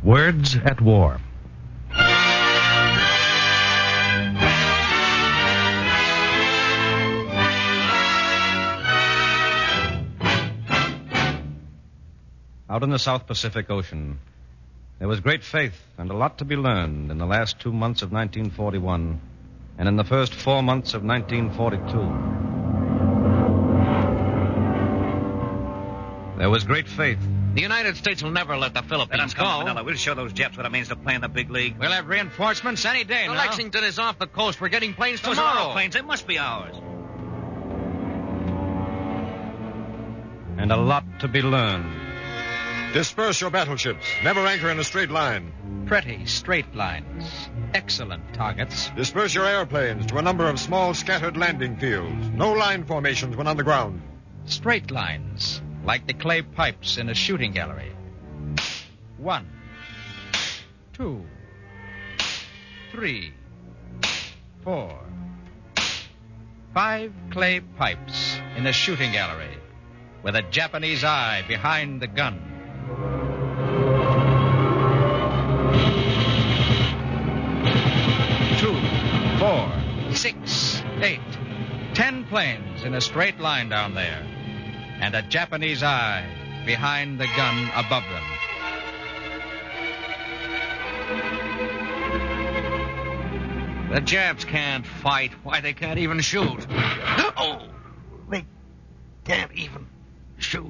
Words at War. Out in the South Pacific Ocean, there was great faith and a lot to be learned in the last 2 months of 1941 and in the first 4 months of 1942. There was great faith. The United States will never let the Philippines go. Manila. We'll show those Japs what it means to play in the big league. We'll have reinforcements any day now. Lexington is off the coast. We're getting planes Those tomorrow. are our planes. They must be ours. And a lot to be learned. Disperse your battleships. Never anchor in a straight line. Pretty straight lines. Excellent targets. Disperse your airplanes to a number of small scattered landing fields. No line formations when on the ground. Straight lines, like the clay pipes in a shooting gallery. 1, 2, 3, 4, 5 clay pipes in a shooting gallery with a Japanese eye behind the gun. 2, 4, 6, 8, 10 planes in a straight line down there, and a Japanese eye behind the gun above them. The Japs can't fight. Why, they can't even shoot. Oh, they can't even shoot.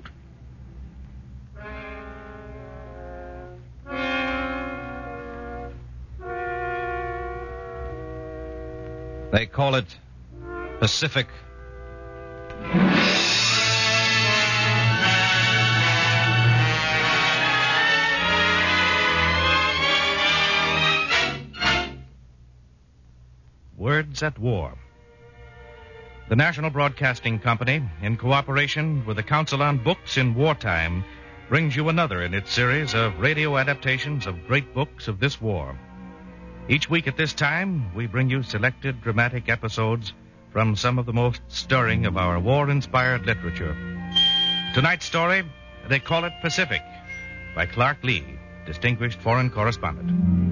They call it Pacific. Words at War. The National Broadcasting Company, in cooperation with the Council on Books in Wartime, brings you another in its series of radio adaptations of great books of this war. Each week at this time, we bring you selected dramatic episodes from some of the most stirring of our war-inspired literature. Tonight's story, They Call It Pacific, by Clark Lee, distinguished foreign correspondent.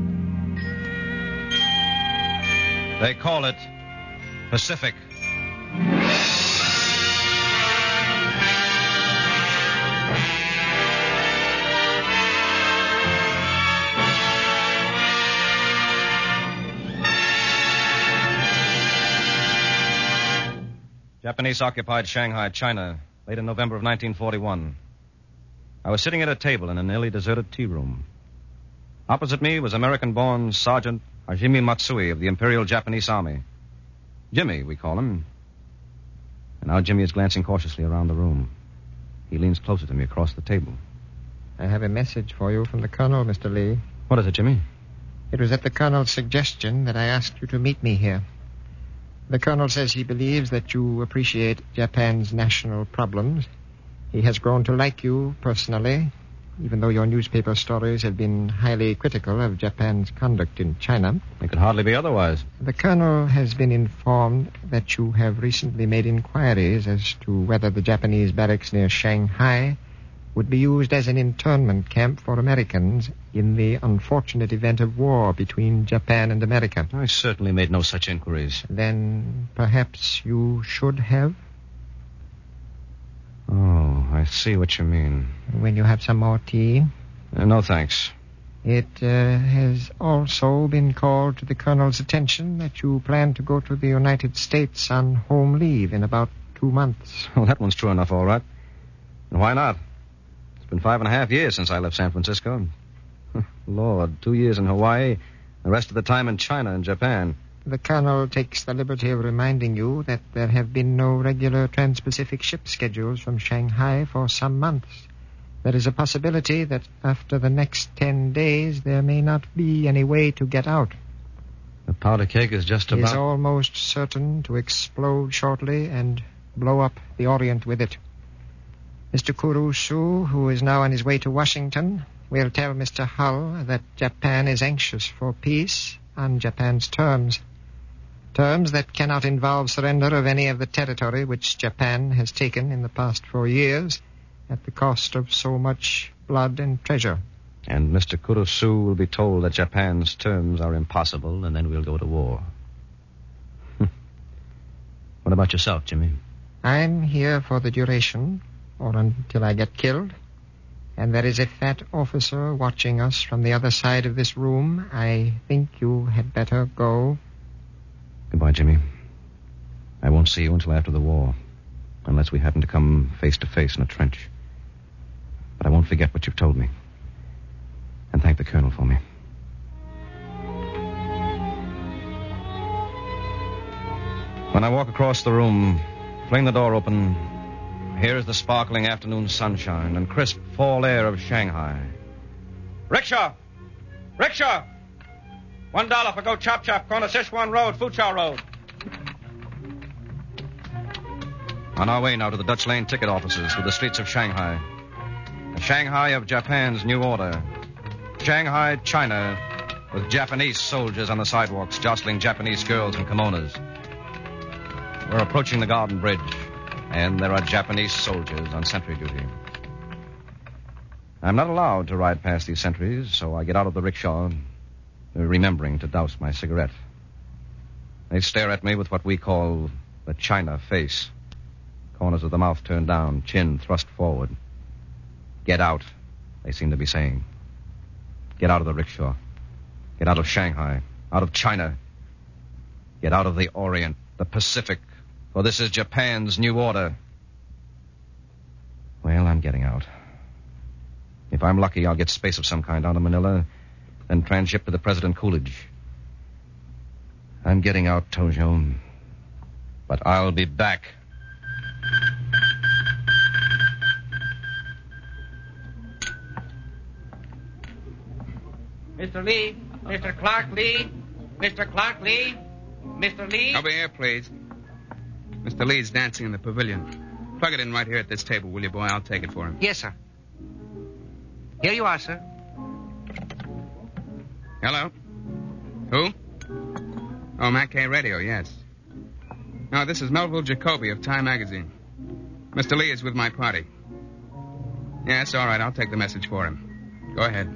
They call it Pacific. Japanese-occupied Shanghai, China, late in November of 1941. I was sitting at a table in a nearly deserted tea room. Opposite me was American-born Sergeant Hajime Matsui of the Imperial Japanese Army. Jimmy, we call him. And now Jimmy is glancing cautiously around the room. He leans closer to me across the table. I have a message for you from the Colonel, Mr. Lee. What is it, Jimmy? It was at the Colonel's suggestion that I asked you to meet me here. The Colonel says he believes that you appreciate Japan's national problems. He has grown to like you personally, even though your newspaper stories have been highly critical of Japan's conduct in China. It could hardly be otherwise. The Colonel has been informed that you have recently made inquiries as to whether the Japanese barracks near Shanghai would be used as an internment camp for Americans in the unfortunate event of war between Japan and America. I certainly made no such inquiries. Then perhaps you should have? Oh, I see what you mean. When you have some more tea? No, thanks. It has also been called to the Colonel's attention that you plan to go to the United States on home leave in about 2 months. Well, that one's true enough, all right. And why not? It's been 5.5 years since I left San Francisco. Lord, 2 years in Hawaii, the rest of the time in China and Japan. The Colonel takes the liberty of reminding you that there have been no regular trans-Pacific ship schedules from Shanghai for some months. There is a possibility that after the next 10 days, there may not be any way to get out. The powder keg is just It about... is almost certain to explode shortly and blow up the Orient with it. Mr. Kurusu, who is now on his way to Washington, will tell Mr. Hull that Japan is anxious for peace on Japan's terms. Terms that cannot involve surrender of any of the territory which Japan has taken in the past 4 years at the cost of so much blood and treasure. And Mr. Kurusu will be told that Japan's terms are impossible, and then we'll go to war. What about yourself, Jimmy? I'm here for the duration, or until I get killed. And there is a fat officer watching us from the other side of this room. I think you had better go. Goodbye, Jimmy. I won't see you until after the war, unless we happen to come face to face in a trench. But I won't forget what you've told me. And thank the Colonel for me. When I walk across the room, fling the door open, here is the sparkling afternoon sunshine and crisp fall air of Shanghai. Rickshaw! Rickshaw! $1 for go chop chop, corner Sichuan Road, Foochow Road. On our way now to the Dutch Lane ticket offices through the streets of Shanghai. The Shanghai of Japan's new order. Shanghai, China, with Japanese soldiers on the sidewalks jostling Japanese girls in kimonos. We're approaching the Garden Bridge, and there are Japanese soldiers on sentry duty. I'm not allowed to ride past these sentries, so I get out of the rickshaw, remembering to douse my cigarette. They stare at me with what we call the China face. Corners of the mouth turned down, chin thrust forward. Get out, they seem to be saying. Get out of the rickshaw. Get out of Shanghai. Out of China. Get out of the Orient, the Pacific, for this is Japan's new order. Well, I'm getting out. If I'm lucky, I'll get space of some kind down to Manila, then transship to the President Coolidge. I'm getting out, Tojo. But I'll be back. Mr. Lee, Mr. Clark Lee, Mr. Clark Lee, Mr. Lee. Over here, please. Mr. Lee's dancing in the pavilion. Plug it in right here at this table, will you, boy? I'll take it for him. Yes, sir. Here you are, sir. Hello? Who? Oh, Mac K Radio, yes. No, this is Melville Jacoby of Time Magazine. Mr. Lee is with my party. Yes, all right, I'll take the message for him. Go ahead.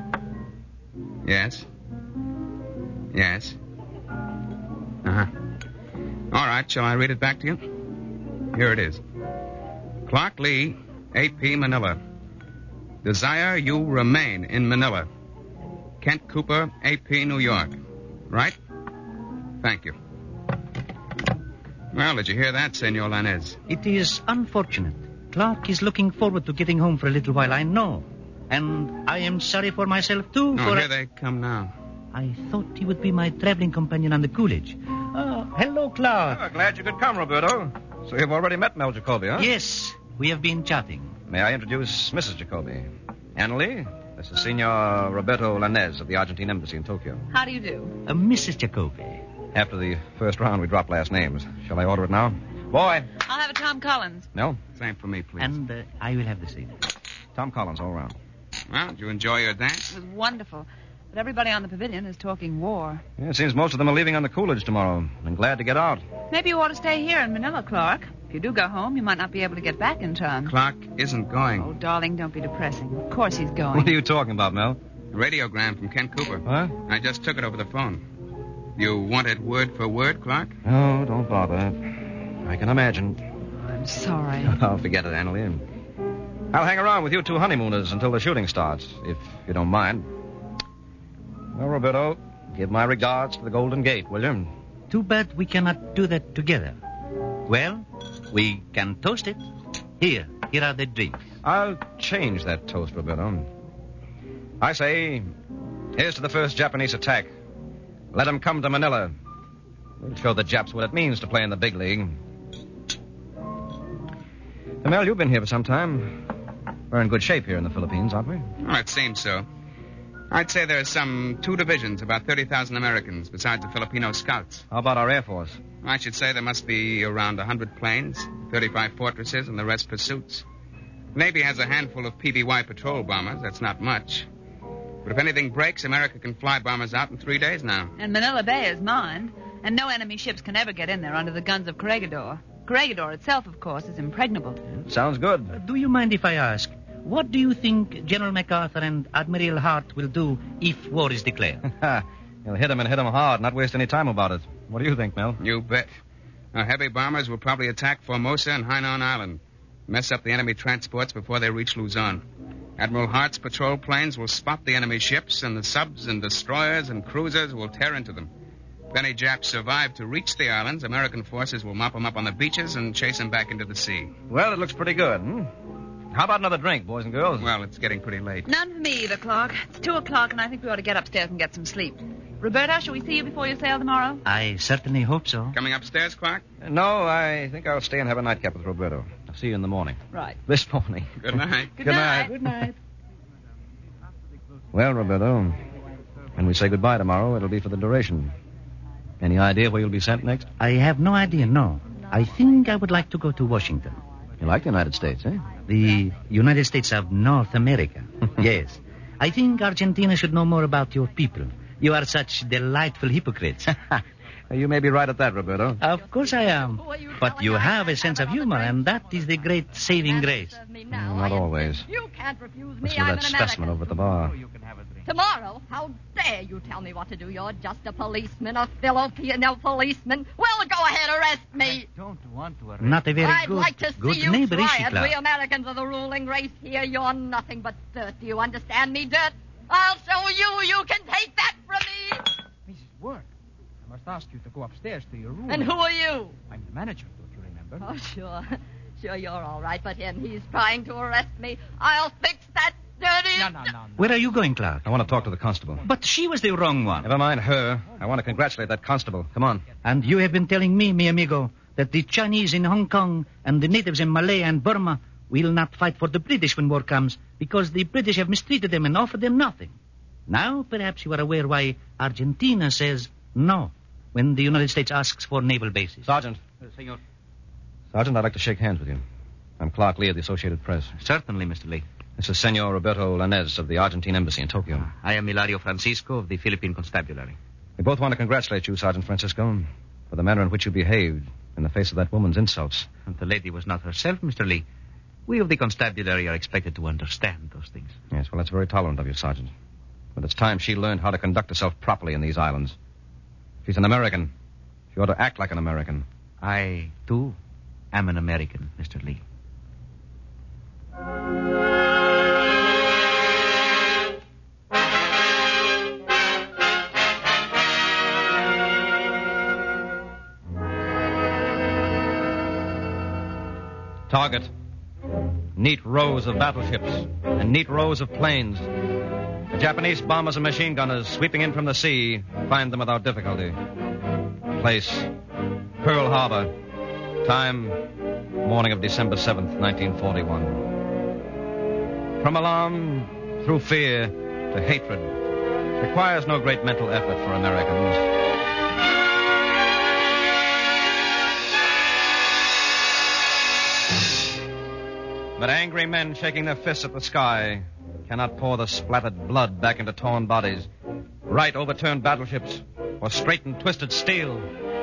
Yes. Yes. Uh-huh. All right, shall I read it back to you? Here it is. Clark Lee, AP Manila. Desire you remain in Manila. Kent Cooper, AP New York. Right? Thank you. Well, did you hear that, Senor Lanez? It is unfortunate. Clark is looking forward to getting home for a little while, I know. And I am sorry for myself, too. Oh, here they come now. I thought he would be my traveling companion on the Coolidge. Hello, Clark. Oh, glad you could come, Roberto. So you've already met Mel Jacoby, huh? Yes, we have been chatting. May I introduce Mrs. Jacoby? Annalie, this is Senor Roberto Lanez of the Argentine Embassy in Tokyo. How do you do? Mrs. Jacoby. After the first round, we dropped last names. Shall I order it now? Boy. I'll have a Tom Collins. No? Same for me, please. And I will have the same. Tom Collins, all around. Well, did you enjoy your dance? It was wonderful. But everybody on the pavilion is talking war. Yeah, it seems most of them are leaving on the Coolidge tomorrow. I'm glad to get out. Maybe you ought to stay here in Manila, Clark. If you do go home, you might not be able to get back in time. Clark isn't going. Oh, darling, don't be depressing. Of course he's going. What are you talking about, Mel? A radiogram from Kent Cooper. Huh? I just took it over the phone. You want it word for word, Clark? No, don't bother. I can imagine. I'm sorry. Oh, forget it, Annalie. I'll hang around with you two honeymooners until the shooting starts, if you don't mind. Well, Roberto, give my regards to the Golden Gate, will you? Too bad we cannot do that together. Well, we can toast it. Here are the drinks. I'll change that toast, Roberto. I say, here's to the first Japanese attack. Let them come to Manila. We'll show the Japs what it means to play in the big league. Mel, you've been here for some time. We're in good shape here in the Philippines, aren't we? Oh, it seems so. I'd say there's some 2 divisions, about 30,000 Americans, besides the Filipino scouts. How about our Air Force? I should say there must be around 100 planes, 35 fortresses, and the rest pursuits. The Navy has a handful of PBY patrol bombers. That's not much. But if anything breaks, America can fly bombers out in 3 days now. And Manila Bay is mined, and no enemy ships can ever get in there under the guns of Corregidor. Corregidor itself, of course, is impregnable. Sounds good. Do you mind if I ask, what do you think General MacArthur and Admiral Hart will do if war is declared? He'll hit him and hit him hard, not waste any time about it. What do you think, Mel? You bet. Our heavy bombers will probably attack Formosa and Hainan Island, mess up the enemy transports before they reach Luzon. Admiral Hart's patrol planes will spot the enemy ships, and the subs and destroyers and cruisers will tear into them. If any Japs survive to reach the islands, American forces will mop them up on the beaches and chase them back into the sea. Well, it looks pretty good, How about another drink, boys and girls? Well, it's getting pretty late. None for me either, Clark. It's 2:00, and I think we ought to get upstairs and get some sleep. Roberta, shall we see you before you sail tomorrow? I certainly hope so. Coming upstairs, Clark? No, I think I'll stay and have a nightcap with Roberto. I'll see you in the morning. Right. This morning. Good night. Good night. Good night. Well, Roberto, when we say goodbye tomorrow, it'll be for the duration. Any idea where you'll be sent next? I have no idea, no. I think I would like to go to Washington. You like the United States, eh? The United States of North America. Yes. I think Argentina should know more about your people. You are such delightful hypocrites. You may be right at that, Roberto. Of course I am. But you have a sense of humor, and that is the great saving grace. Not always. You can't refuse me. Let's go I'm that an specimen American. over at the bar. Tomorrow? How dare you tell me what to do? You're just a policeman, a Filipino policeman. Well, go ahead, arrest me. Not a very I'd like to good see you neighbor, is try she, it. Clark? We Americans are the ruling race here. You're nothing but dirt. Do you understand me, dirt? I'll show you. You can take that from me. Mrs. Work, I must ask you to go upstairs to your room. And who are you? I'm the manager, don't you remember? Oh, sure. Sure, you're all right, but him, he's trying to arrest me. I'll fix that dirty... No. Where are you going, Clark? I want to talk to the constable. But she was the wrong one. Never mind her. I want to congratulate that constable. Come on. And you have been telling me, mi amigo, that the Chinese in Hong Kong and the natives in Malaya and Burma will not fight for the British when war comes because the British have mistreated them and offered them nothing. Now, perhaps you are aware why Argentina says no when the United States asks for naval bases. Sergeant. Senor. Sergeant, I'd like to shake hands with you. I'm Clark Lee of the Associated Press. Certainly, Mr. Lee. This is Senor Roberto Lanez of the Argentine Embassy in Tokyo. I am Hilario Francisco of the Philippine Constabulary. We both want to congratulate you, Sergeant Francisco, for the manner in which you behaved in the face of that woman's insults. And the lady was not herself, Mr. Lee. We of the Constabulary are expected to understand those things. Yes, well, that's very tolerant of you, Sergeant. But it's time she learned how to conduct herself properly in these islands. She's an American. She ought to act like an American. I, too, am an American, Mr. Lee. Target. Neat rows of battleships and neat rows of planes. The Japanese bombers and machine gunners sweeping in from the sea find them without difficulty. Place, Pearl Harbor. Time, morning of December 7th, 1941. From alarm, through fear, to hatred, requires no great mental effort for Americans. But angry men shaking their fists at the sky cannot pour the splattered blood back into torn bodies, right overturned battleships, or straighten twisted steel.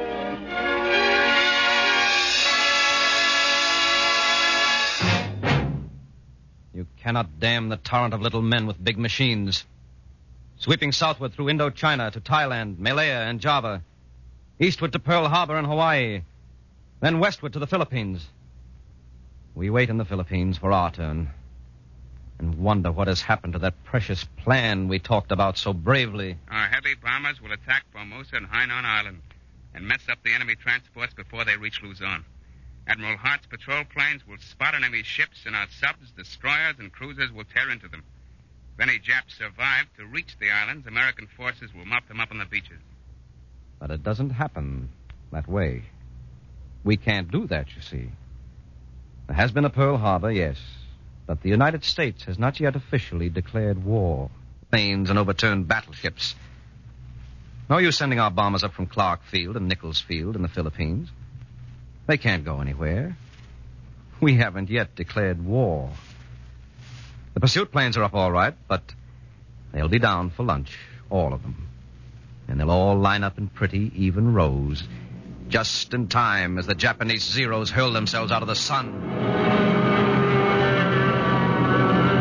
You cannot dam the torrent of little men with big machines. Sweeping southward through Indochina to Thailand, Malaya, and Java, eastward to Pearl Harbor and Hawaii, then westward to the Philippines. We wait in the Philippines for our turn and wonder what has happened to that precious plan we talked about so bravely. Our heavy bombers will attack Formosa and Hainan Island and mess up the enemy transports before they reach Luzon. Admiral Hart's patrol planes will spot enemy ships, and our subs, destroyers, and cruisers will tear into them. If any Japs survive to reach the islands, American forces will mop them up on the beaches. But it doesn't happen that way. We can't do that, you see. There has been a Pearl Harbor, yes, but the United States has not yet officially declared war. Planes and overturned battleships. No use sending our bombers up from Clark Field and Nichols Field in the Philippines. They can't go anywhere. We haven't yet declared war. The pursuit planes are up all right, but they'll be down for lunch, all of them. And they'll all line up in pretty even rows, just in time as the Japanese Zeros hurl themselves out of the sun.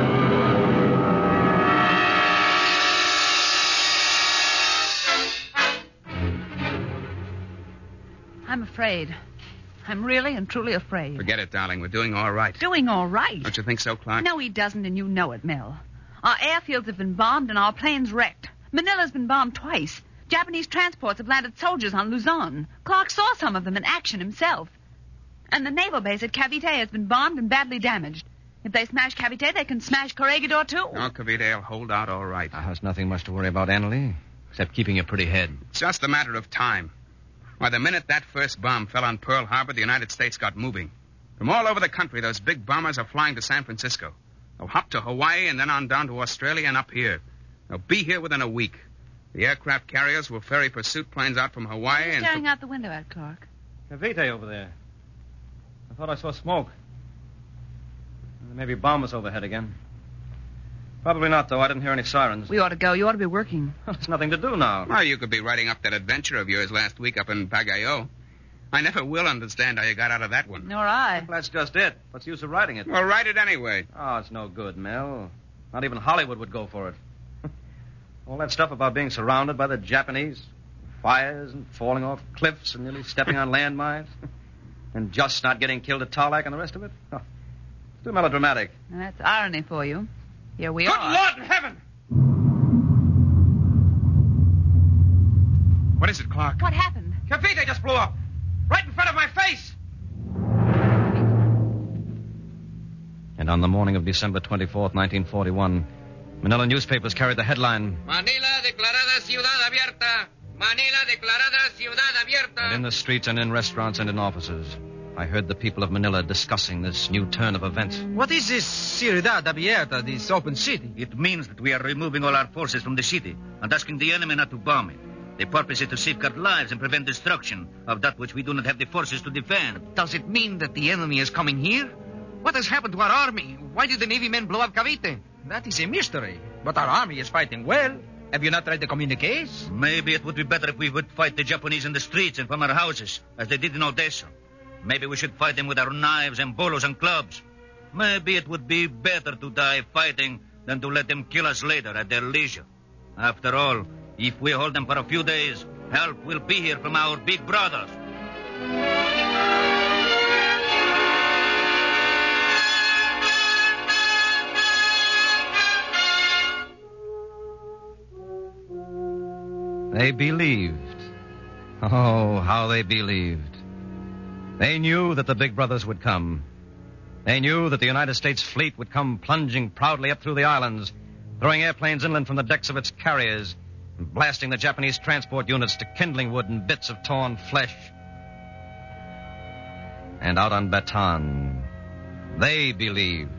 afraid. I'm really and truly afraid. Forget it, darling. We're doing all right. Doing all right? Don't you think so, Clark? No, he doesn't, and you know it, Mel. Our airfields have been bombed and our planes wrecked. Manila's been bombed twice. Japanese transports have landed soldiers on Luzon. Clark saw some of them in action himself. And the naval base at Cavite has been bombed and badly damaged. If they smash Cavite, they can smash Corregidor, too. Oh, Cavite will hold out all right. There's nothing much to worry about, Annalie, except keeping a pretty head. It's just a matter of time. Why, the minute that first bomb fell on Pearl Harbor, the United States got moving. From all over the country, those big bombers are flying to San Francisco. They'll hop to Hawaii and then on down to Australia and up here. They'll be here within a week. The aircraft carriers will ferry pursuit planes out from Hawaii and... Staring out the window at Clark. Cavite over there. I thought I saw smoke. There may be bombers overhead again. Probably not, though. I didn't hear any sirens. We ought to go. You ought to be working. There's nothing to do now. Well, you could be writing up that adventure of yours last week up in Pagayo. I never will understand how you got out of that one. Nor I. Well, that's just it. What's the use of writing it? Well, write it anyway. Oh, it's no good, Mel. Not even Hollywood would go for it. All that stuff about being surrounded by the Japanese, fires and falling off cliffs and nearly stepping on landmines, and just not getting killed at Tarlac and the rest of it. Oh, it's too melodramatic. Now, that's irony for you. Here we Good are. Lord in heaven! What is it, Clark? What happened? Cavite just blew up. Right in front of my face. And on the morning of December 24th, 1941, Manila newspapers carried the headline, Manila declarada ciudad abierta. Manila declarada ciudad abierta. And in the streets and in restaurants and in offices, I heard the people of Manila discussing this new turn of events. What is this Ciudad Abierta, this open city? It means that we are removing all our forces from the city and asking the enemy not to bomb it. The purpose is to safeguard lives and prevent destruction of that which we do not have the forces to defend. Does it mean that the enemy is coming here? What has happened to our army? Why did the Navy men blow up Cavite? That is a mystery. But our army is fighting well. Have you not read the communiques? Maybe it would be better if we would fight the Japanese in the streets and from our houses, as they did in Odessa. Maybe we should fight them with our knives and bolos and clubs. Maybe it would be better to die fighting than to let them kill us later at their leisure. After all, if we hold them for a few days, help will be here from our big brothers. They believed. Oh, how they believed. They knew that the big brothers would come. They knew that the United States fleet would come plunging proudly up through the islands, throwing airplanes inland from the decks of its carriers, and blasting the Japanese transport units to kindling wood and bits of torn flesh. And out on Bataan, they believed.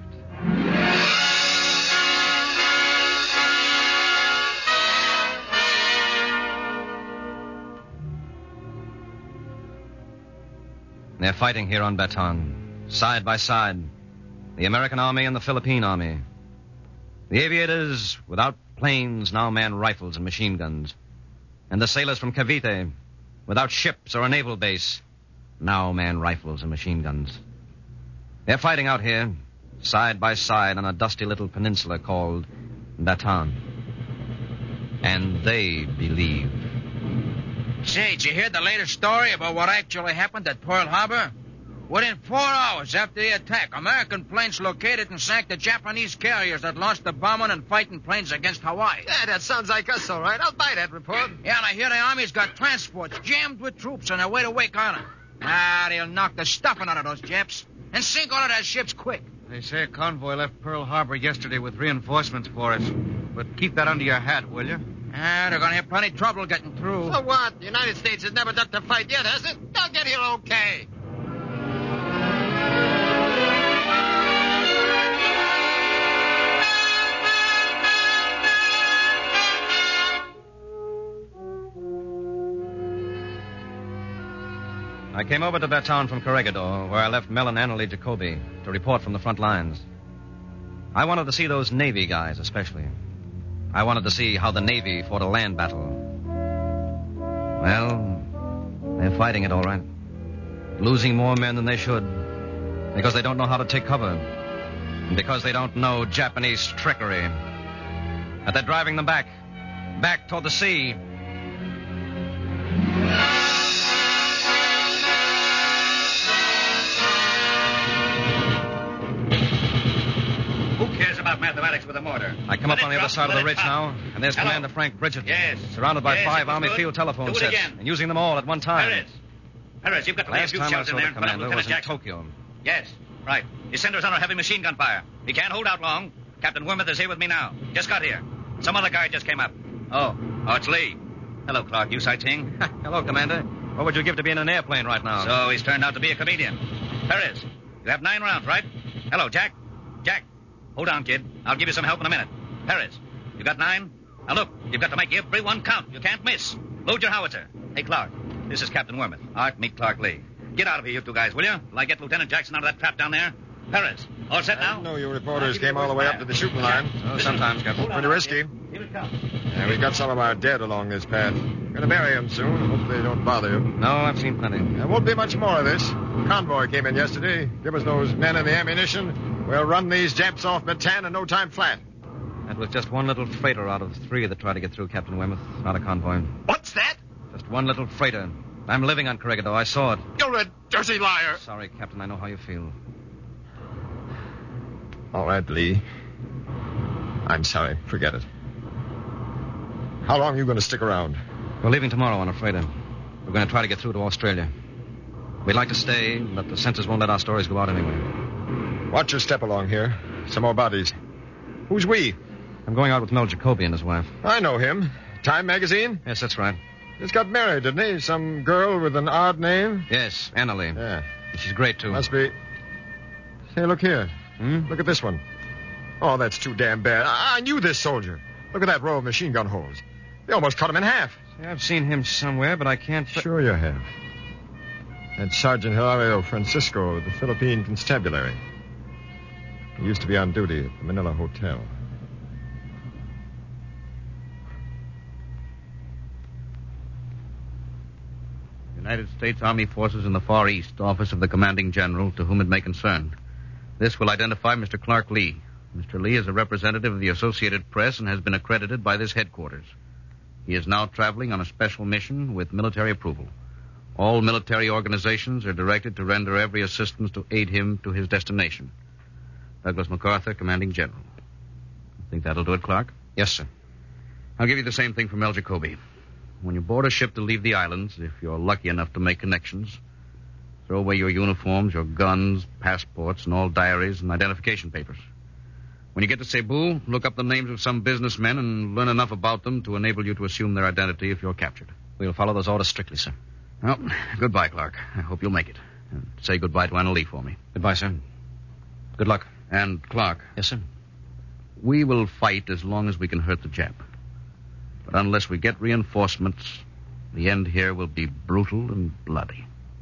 They're fighting here on Bataan, side by side, the American Army and the Philippine Army. The aviators, without planes, now man rifles and machine guns. And the sailors from Cavite, without ships or a naval base, now man rifles and machine guns. They're fighting out here, side by side on a dusty little peninsula called Bataan. And they believe. Say, did you hear the latest story about what actually happened at Pearl Harbor? Within 4 hours after the attack, American planes located and sank the Japanese carriers that launched the bombing and fighting planes against Hawaii. Yeah, that sounds like us, all right. I'll buy that report. Yeah, and I hear the Army's got transports jammed with troops on their way to Wake Island. They'll knock the stuffing out of those Japs and sink all of their ships quick. They say a convoy left Pearl Harbor yesterday with reinforcements for us. But keep that under your hat, will you? They're going to have plenty of trouble getting through. So what? The United States has never ducked a fight yet, has it? They'll get here okay. I came over to Bataan from Corregidor, where I left Mel and Annalie Jacoby to report from the front lines. I wanted to see those Navy guys, especially. I wanted to see how the Navy fought a land battle. Well, they're fighting it all right. Losing more men than they should. Because they don't know how to take cover. And because they don't know Japanese trickery. But they're driving them back toward the sea. about mathematics with a mortar. I come up on the other side of the ridge now, and there's Commander Frank Bridget. Yes. Surrounded by Yes, 5 it was Army good. field telephone Do it sets. again. And using them all at one time. Perez, you've got to lay a Last few time I shells in saw there the in front of commander was Lieutenant in Jackson. Tokyo. Yes, right. His center's under heavy machine gun fire. He can't hold out long. Captain Wormuth is here with me now. Just got here. Some other guy just came up. Oh, it's Lee. Hello, Clark. You sightseeing? Hello, Commander. What would you give to be in an airplane right now? So he's turned out to be a comedian. Perez, you have 9 rounds, right? Hello, Jack. Jack, hold on, kid. I'll give you some help in a minute. Perez, you got 9? Now look, you've got to make every one count. You can't miss. Load your howitzer. Hey, Clark, this is Captain Wormuth. Art, meet Clark Lee. Get out of here, you two guys, will you? Will I get Lieutenant Jackson out of that trap down there? Perez, all set now? I didn't know you reporters came all the way up to the shooting line. Oh, sometimes, Captain. Pretty risky. Here it comes. Yeah, we've got some of our dead along this path. Going to bury them soon. Hope they don't bother you. No, I've seen plenty. There won't be much more of this. Convoy came in yesterday. Give us those men and the ammunition. We'll run these Japs off Bataan in no time flat. That was just one little freighter out of 3 that tried to get through, Captain Weymouth. Not a convoy. What's that? Just one little freighter. I'm living on Corregidor. I saw it. You're a dirty liar. Sorry, Captain. I know how you feel. All right, Lee. I'm sorry. Forget it. How long are you going to stick around? We're leaving tomorrow on a freighter. We're going to try to get through to Australia. We'd like to stay, but the censors won't let our stories go out anyway. Watch your step along here. Some more bodies. Who's we? I'm going out with Mel Jacoby and his wife. I know him. Time magazine? Yes, that's right. Just got married, didn't he? Some girl with an odd name? Yes, Annalie. Yeah. She's great, too. Must be. Say, look here. Look at this one. Oh, that's too damn bad. I knew this soldier. Look at that row of machine gun holes. They almost cut him in half. See, I've seen him somewhere, but I can't... Sure you have. That's Sergeant Hilario Francisco of the Philippine Constabulary. He used to be on duty at the Manila Hotel. United States Army Forces in the Far East, Office of the Commanding General, to whom it may concern. This will identify Mr. Clark Lee. Mr. Lee is a representative of the Associated Press and has been accredited by this headquarters. He is now traveling on a special mission with military approval. All military organizations are directed to render every assistance to aid him to his destination. Douglas MacArthur, Commanding General. Think that'll do it, Clark? Yes, sir. I'll give you the same thing for Mel Jacoby. When you board a ship to leave the islands, if you're lucky enough to make connections, throw away your uniforms, your guns, passports, and all diaries and identification papers. When you get to Cebu, look up the names of some businessmen and learn enough about them to enable you to assume their identity if you're captured. We'll follow those orders strictly, sir. Well, goodbye, Clark. I hope you'll make it. And say goodbye to Anna Lee for me. Goodbye, sir. Good luck. And, Clark. Yes, sir. We will fight as long as we can hurt the Jap. But unless we get reinforcements, the end here will be brutal and bloody.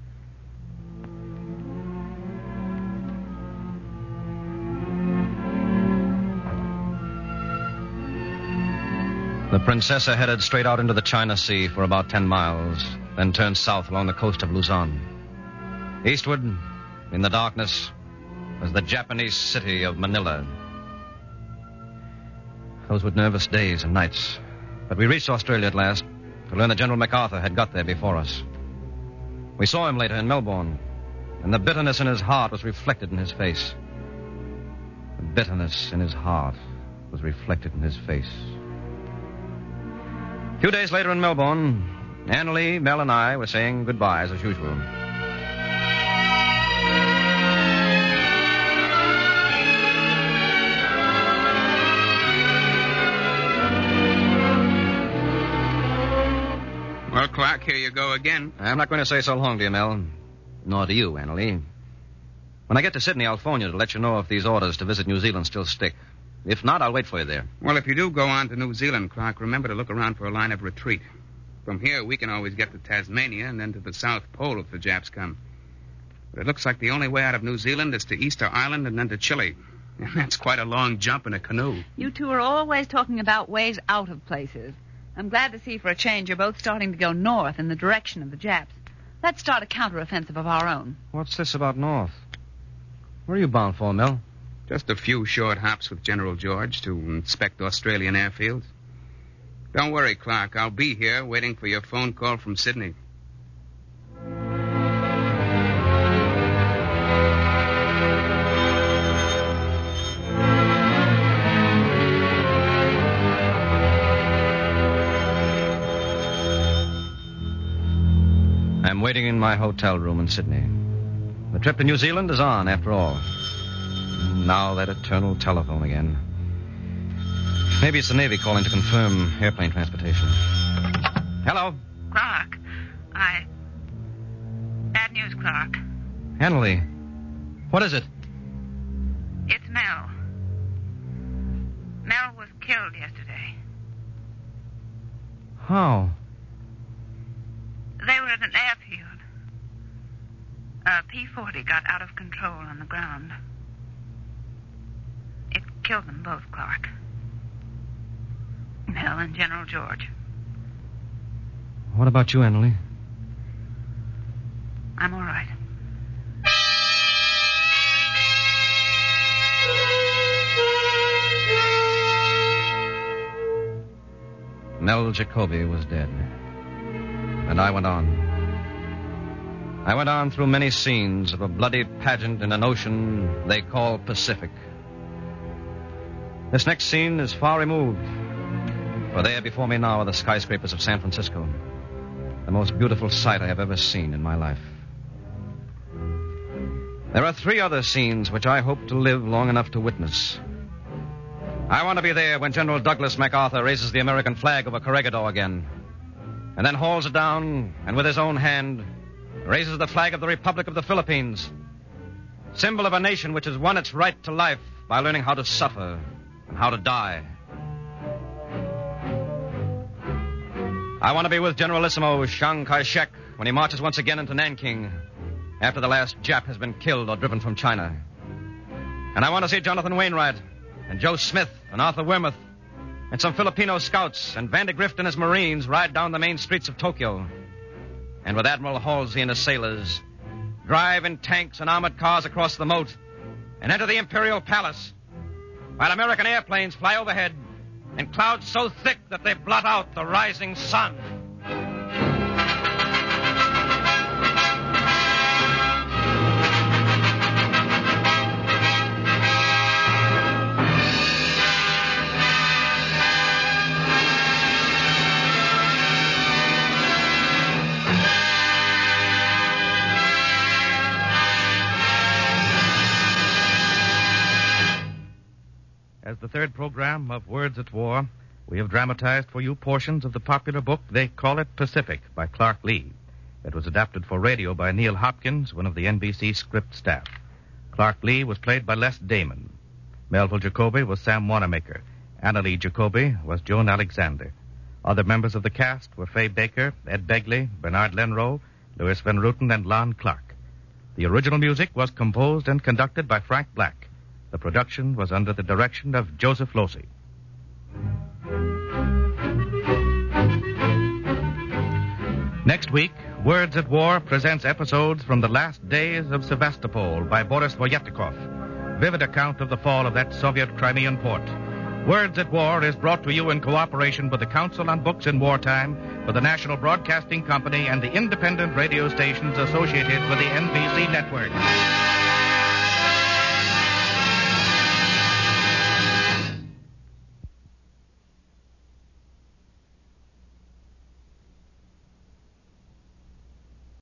The Princessa headed straight out into the China Sea for about 10 miles, then turned south along the coast of Luzon. Eastward, in the darkness, was the Japanese city of Manila. Those were nervous days and nights. But we reached Australia at last to learn that General MacArthur had got there before us. We saw him later in Melbourne, and the bitterness in his heart was reflected in his face. The bitterness in his heart was reflected in his face. A few days later in Melbourne, Annalie, Mel, and I were saying goodbyes as usual. Well, Clark, here you go again. I'm not going to say so long to you, Mel. Nor to you, Annalie. When I get to Sydney, I'll phone you to let you know if these orders to visit New Zealand still stick. If not, I'll wait for you there. Well, if you do go on to New Zealand, Clark, remember to look around for a line of retreat. From here, we can always get to Tasmania and then to the South Pole if the Japs come. But it looks like the only way out of New Zealand is to Easter Island and then to Chile. And that's quite a long jump in a canoe. You two are always talking about ways out of places. I'm glad to see for a change you're both starting to go north in the direction of the Japs. Let's start a counteroffensive of our own. What's this about north? Where are you bound for, Mel? Just a few short hops with General George to inspect Australian airfields. Don't worry, Clark. I'll be here waiting for your phone call from Sydney. I'm waiting in my hotel room in Sydney. The trip to New Zealand is on, after all. Now that eternal telephone again. Maybe it's the Navy calling to confirm airplane transportation. Hello? Clark, Bad news, Clark. Annalie. What is it? It's Mel. Mel was killed yesterday. How? They were at an airfield. A P-40 got out of control on the ground. It killed them both, Clark. Mel and General George. What about you, Annalie? I'm all right. Mel Jacoby was dead. And I went on. I went on through many scenes of a bloody pageant in an ocean they call Pacific. This next scene is far removed. For there before me now are the skyscrapers of San Francisco. The most beautiful sight I have ever seen in my life. There are 3 other scenes which I hope to live long enough to witness. I want to be there when General Douglas MacArthur raises the American flag over Corregidor again, and then hauls it down and with his own hand raises the flag of the Republic of the Philippines, symbol of a nation which has won its right to life by learning how to suffer and how to die. I want to be with Generalissimo Chiang Kai-shek when he marches once again into Nanking after the last Jap has been killed or driven from China. And I want to see Jonathan Wainwright and Joe Smith and Arthur Weymouth and some Filipino scouts and Vandegrift and his Marines ride down the main streets of Tokyo. And with Admiral Halsey and his sailors, drive in tanks and armored cars across the moat and enter the Imperial Palace, while American airplanes fly overhead in clouds so thick that they blot out the rising sun. As the third program of Words at War, we have dramatized for you portions of the popular book They Call It Pacific by Clark Lee. It was adapted for radio by Neil Hopkins, one of the NBC script staff. Clark Lee was played by Les Damon. Melville Jacoby was Sam Wanamaker. Annalie Jacoby was Joan Alexander. Other members of the cast were Fay Baker, Ed Begley, Bernard Lenrow, Louis Van Rooten, and Lon Clark. The original music was composed and conducted by Frank Black. The production was under the direction of Joseph Losey. Next week, Words at War presents episodes from The Last Days of Sevastopol by Boris Voyetikov. Vivid account of the fall of that Soviet Crimean port. Words at War is brought to you in cooperation with the Council on Books in Wartime, for the National Broadcasting Company, and the independent radio stations associated with the NBC network.